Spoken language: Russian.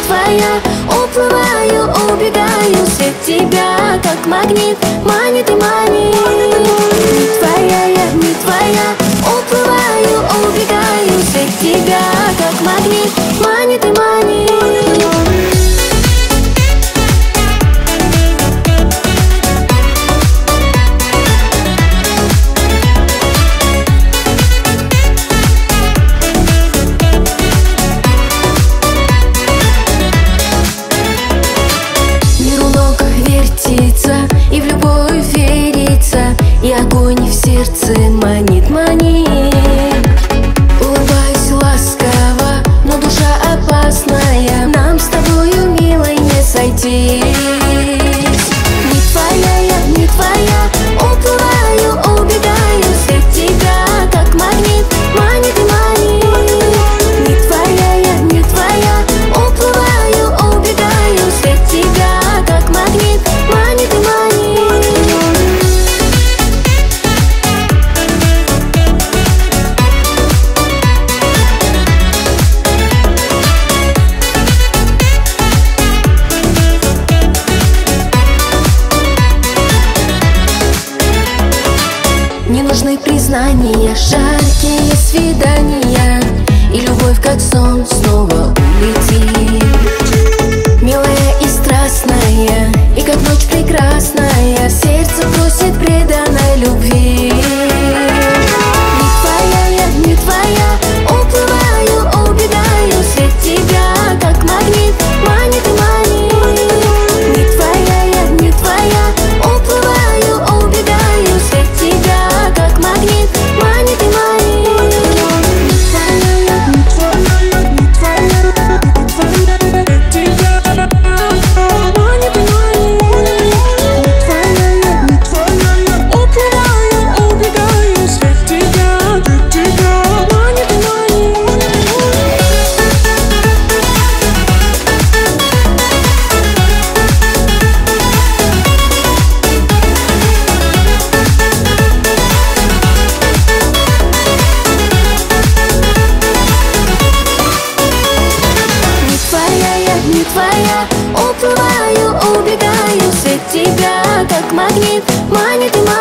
твоя. Уплываю, убегаю, свет тебя как магнит манит и манит. Не твоя, я не твоя. Уплываю, убегаю, свет тебя как магнит манит и манит. И в любовь верится, и огонь в сердце манит, манит. Улыбаюсь ласково, но душа опасная. Нам с тобою, милой, не сойтись. Не твоя, я не твоя. Уплываю, убегаю, свет тебя как магнит манит и манит. Не твоя, я не твоя. Уплываю, убегаю, свет тебя как магнит манит и манит. Не нужны признания, жаркие свидания, и любовь как сон снова улетит. Милая и страстная, и как ночь прекрасная, сердце просит преданной любви. Не твоя, я не твоя. Уплываю, убегаю, свет тебя как магнит манит и манит. Не твоя, я не твоя. Уплываю, убегаю, свет тебя как магнит манит и манит. Не твоя, я не твоя, не твоя, не твоя. Тебя манит и манит. Не твоя, я не твоя. Уплываю, убегаю, свет тебя манит и манит. Не твоя, я не твоя. Уплываю, убегаю, свет тебя как магнит манит и манит.